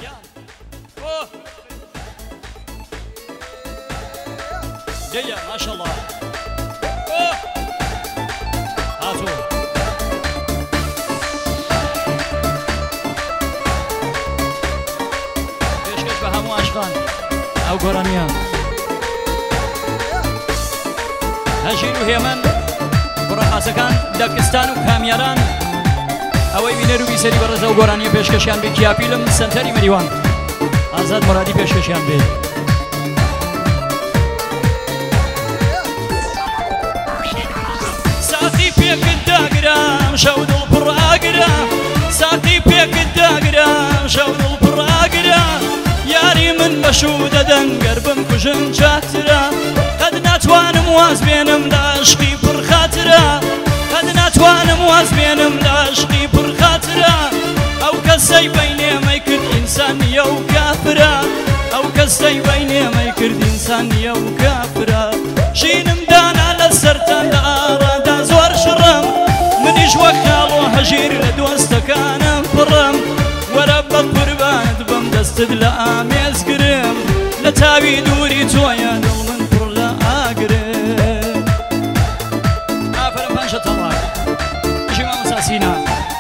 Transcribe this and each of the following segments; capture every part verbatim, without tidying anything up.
جيا ما شاء الله. هاتوا پێشکەش بە هەموو عاشقان ئەو گۆرانیە هەژیر و هێمن کوڕەخاسەکان دەکستان و کامیاران ئەوەی بینەر و بیسەری بەڕێزە و گۆرانیە پێشکەشیان بێ کیاپیلم سەنتەری مەریوان ئازاد مورادی پێشکەشیان بێ. ساقی پێکت داگرام شەو دڵ پڕ ئاگرا ساقی پێکت داگرام شەو دڵ پڕ ئاگرا یاری من بەشوو دەدەن گەر بم کوژن چاترا قەت ناتوانم واز بێنم لە عشقی پڕ خاترا قەت ناتوانم واز بێنم لە عشقی پڕ خاترا ئەو کەسەی بەینێمەی کرد ئینسان نییە و کافرا ئەو کەسەی بەینێمەی کرد ئینسان نییە و کافرا ژینم دانا لە سەرتان لە ئاڕادا زۆر شڕم منیش وەک خاڵۆ هەژیر لە دۆستەکانم پڕم وەرە بە قوربانت بم دەستت لە ئامێزگرم لە تاوی دووری تۆیە دڵ من پڕ لە ئاگرم. ئافرە پەنجە تەڵاق ژی مامۆستا سینا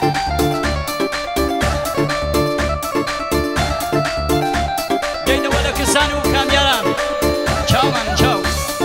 دەینەوە لە کەسان و کامیاران چاومان چاو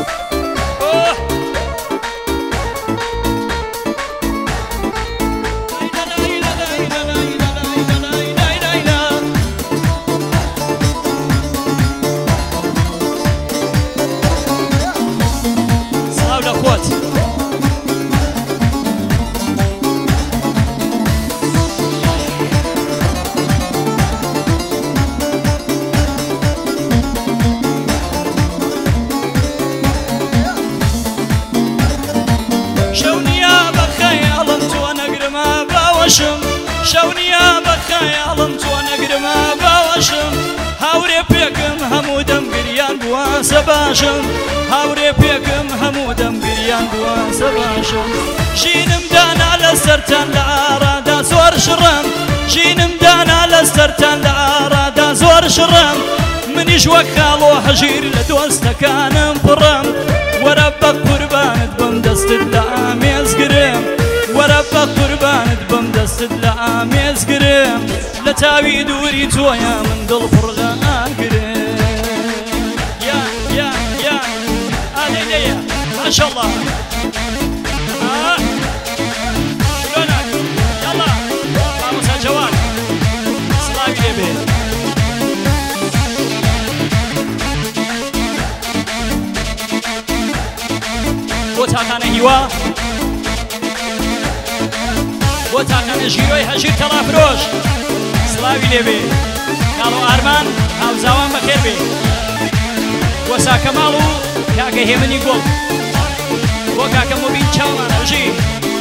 شەونیە بە خەیاڵم تۆ نەگرمە باوەشم هاورێ پێکم هەموو دەم گریان بووە باشم هاورێ پێکم هەموو دەم گریان بووە باشم ژینم دانا لە سەرتان لە ئاڕادا زۆر شڕم ژینم دانا لە سەرتان لە ئاڕادا زۆر شڕم منیش وەک خاڵۆ هەژیر لە دۆستەکانم پڕم وەرە بە قوربانت بم دەستت لە ئامێزگرم وەرە بە قوربانت بم دەستت لە ئامێزگرم لە تاوی دووری تۆیە من دڵ پڕ لە ئاگرم. یا یا یا ئالێلەیە ماشەڵڵا شلۆنە یاڵا مامۆستا جەواد سڵاوی لێبێ بۆ تاکانە هیوا بۆ تاکانە ژیرۆی هەژیر تەڵافرۆش سڵاوی لێبێ کاڵۆ ئارمان هاوزاوان بەخێر بێ بۆ ساکەماڵ و کاکە هێمنی گۆڵ بۆ کاکە مۆبین چاومان هەژیر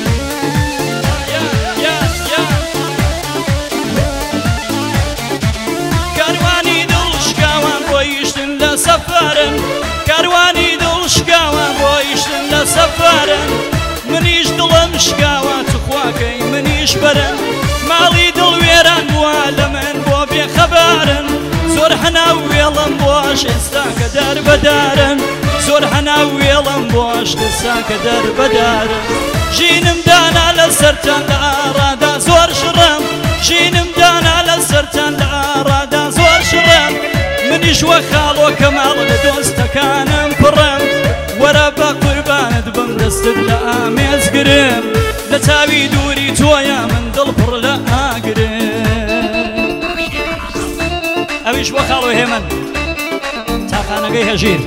کاروانی دڵ شکاوان بۆ یشتن لە سەفارن کاروانی دڵ شکاوان بۆ یشتن لە سەفارن منیش دڵم شکاوە توخواکەی منیش بەرن ماڵی دڵ وێران بووە لە من بۆ بێخەبارن زۆر هەناو وێڵم بۆش ئێستا کە دەربەدارن زۆر هەناو وێڵم بۆش ئێستا کە دەربەدارن ژینم دانا لە سەرتان لە ئاڕادا زۆر شڕم ژینم دانا لە سەرتان لە ئاڕادا زۆر شڕم منیش وەک خاڵۆ کەماڵ لە دۆستەکانم پڕم وەرە بە قوربانت بم دەستت لە ئامێزگرم لە تاوی دووری تۆیە من دڵ پڕ لە ئاگرم. ئەویش بۆ خاڵۆ هێمن تاقانەکەی هەژیر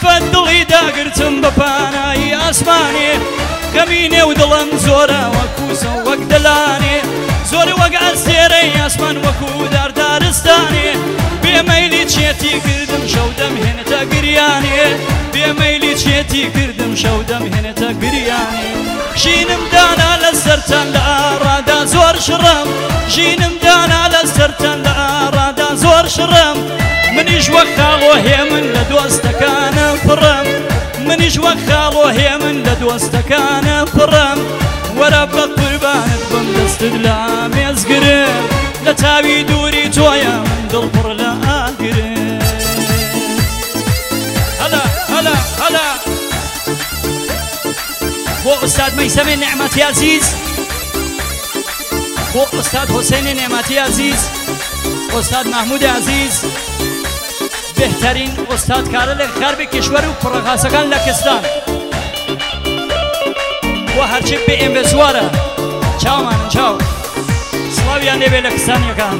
تایبەت دڵی داگرتم بە پانایی ئاسمانێ کەمینێ و دڵم زۆرە وەکو سە وەک دەلانێ زۆر وەک ئەستێرەی ئاسمان وەکو داردارستانێ بێمەیلی چێتی کردم شەو دەمهێنێتە گریانێ بێمەیلی چێتی کردم شەو دەمهێنێتە گریانێ ژینم دانا لە سەرتان لە ئاڕادا زۆر شڕم ژینم دانا لە سەرتان لە ئاڕادا زۆر شڕم منیش وەک خاڵۆ هێمن لە دۆستەکانم پڕم منیش وەک خاڵۆ هێمن لە دۆستەکانە پڕم وەرە بە قوربانت بم دەستت لە ئامێزگرم لە تاوی دووری تۆیە من دڵ پڕ لە ئاگرم هەلا هەلا هەلا بۆ ئوستاد مەیسەمێ نێعمەتی عەزیز بۆ ئوستاد حوسێنی نێعمەتی عەزیز ئوستاد مەحموودی عەزیز بهترین ئوستاد کارە لە غەربی کشور و پڕەخاسەکان لە کستان بۆ هەرچی بێ ئێمە زوارە چاومانن چاو سڵاویان لێبێ لە کستانیەکان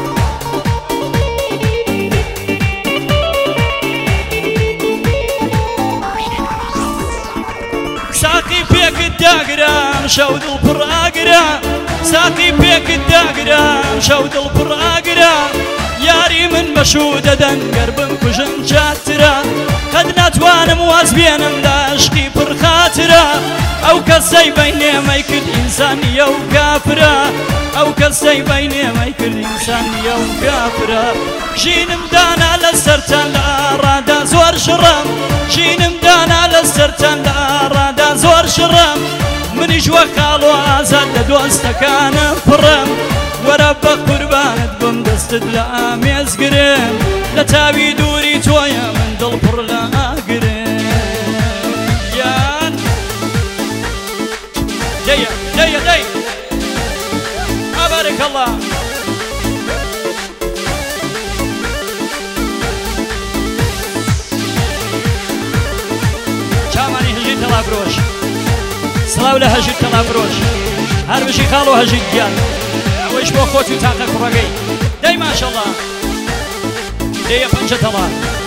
ساقی پێکت داگرام شەو دڵ پڕ ئاگرا ساقی پێکت داگرام شەو دڵ پڕ ئاگرا یاری من بەشوو دەدەن گەر بم کوژن چاترە قەت ناتوانم واز بێنم لە عشقی پڕ خاترە ئەو کەسەی بەینێمەی کرد ئینسان نییە و کافرە ئەو کەسەی بەینێمەی کرد ئینسان نییە و کافرە ژینم دانا لە سەرتان لە ئاڕادا زۆر شڕم ژینم دانا لە سەرتان لە ئاڕادا زۆر شڕم منیش وەک خاڵۆ ئازاد لە دۆستەکانم پڕم وەرە بە قوربانت بم دەستت لە ئامێزگرم لە تاوی دووری تۆیە من دڵ پڕ لە ئاگرم یان دەیە دەیە دەی ئابارەکەڵڵا چامانی هەژیر تەڵابرۆش سڵاو لە هەژیر تەڵابرۆش هەر بژی خاڵ و هەژیر گیان ئەوەیش بۆ خۆت و تاقە کوڕەکەی دەی ماشەڵڵا دەیە پەنجە تەڵا